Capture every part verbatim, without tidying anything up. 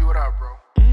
what up, bro?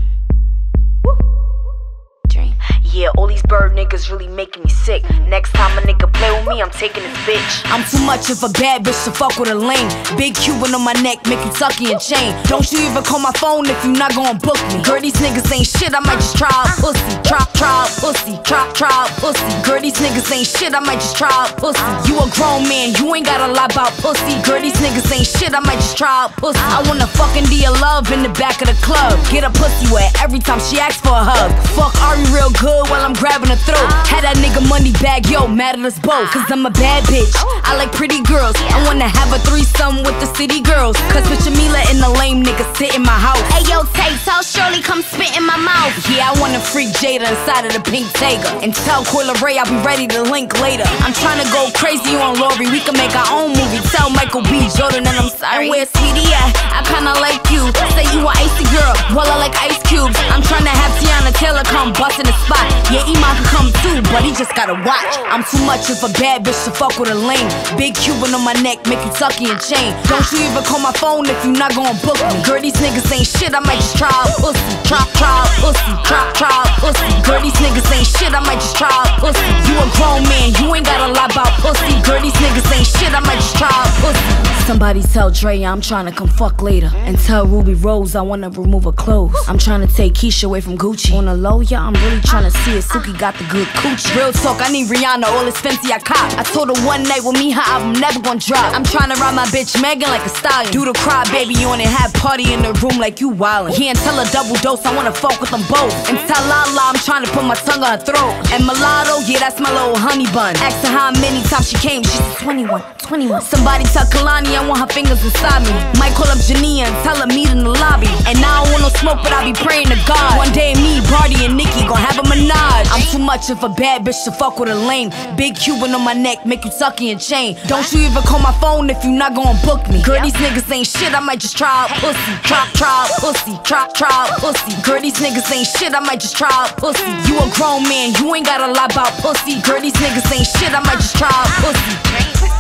Yeah, all these bird niggas really making me sick. Next time a nigga play with me, I'm taking his bitch. I'm too much of a bad bitch to fuck with a lame. Big Cuban on my neck, make you tucky and chain. Don't you even call my phone if you not gon' book me. Girl, these niggas ain't shit, I might just try out pussy. Try, try out pussy, try, try out pussy. Girl, these niggas ain't shit, I might just try out pussy. You a grown man, you ain't gotta lie about pussy. Girl, these niggas ain't shit, I might just try out pussy. I wanna fucking be a love in the back of the club. Get a pussy wet every time she asks for a hug. Fuck Ari real good while I'm grabbing her throat. Had that nigga money bag, yo, mad at us both. Cause I'm a bad bitch, I like pretty girls. I wanna have a threesome with the city girls. Cause bitch Mila and the lame nigga sit in my house. Hey yo, Tay, tell Shirley come spit in my mouth. Yeah, I wanna freak Jada inside of the pink Tega. And tell Coyle Ray I'll be ready to link later. I'm tryna go crazy on Lori, we can make our own movie. Tell Michael B. Jordan and I'm sorry. Where's T D at? I kinda like you. Say you an icy girl, well I like ice cubes. I'm tryna have Tiana Taylor come bust in the spot. Yeah, Iman can come too, but he just gotta watch. I'm too much of a bad bitch to fuck with a lame. Big Cuban on my neck, make you tucky and chain. Don't you even call my phone if you not gon' book me. Girl, these niggas ain't shit, I might just try out pussy. Try, try out pussy, try, try out pussy. Girl, these niggas ain't shit, I might just try out pussy. You a grown man, you ain't gotta lie about pussy. Girl, these niggas ain't shit, I might just try out pussy. Somebody tell Dre I'm tryna come fuck later. And tell Ruby Rose I wanna remove her clothes. I'm tryna take Keisha away from Gucci. On the low, yeah, I'm really tryna see if Suki got the good coochie. Real talk, I need Rihanna, all this fancy I cop. I told her one night with me, her album never gon' drop. I'm tryna ride my bitch Megan like a stallion. Do the cry baby on it, have party in the room like you wildin'. He ain't tell her double dose, I wanna fuck with them both. And tell Lala I'm tryna put my tongue on her throat. And Mulatto, yeah, that's my little honey bun. Asked her how many times she came, she said twenty-one, twenty-one. Somebody tell Kalani I want her fingers inside me. Might call up Jania and tell her meet in the lobby. And I don't want no smoke, but I be praying to God. One day me, Barty, and Nikki gon' have a menage. I'm too much of a bad bitch to fuck with a lame. Big Cuban on my neck, make you tucky and chain. Don't you even call my phone if you not gon' book me. Girl, these niggas ain't shit, I might just try out pussy. Try, try out pussy, try, try out pussy. Girl, these niggas ain't shit, I might just try out pussy. You a grown man, you ain't gotta lie about pussy. Girl, these niggas ain't shit, I might just try out pussy.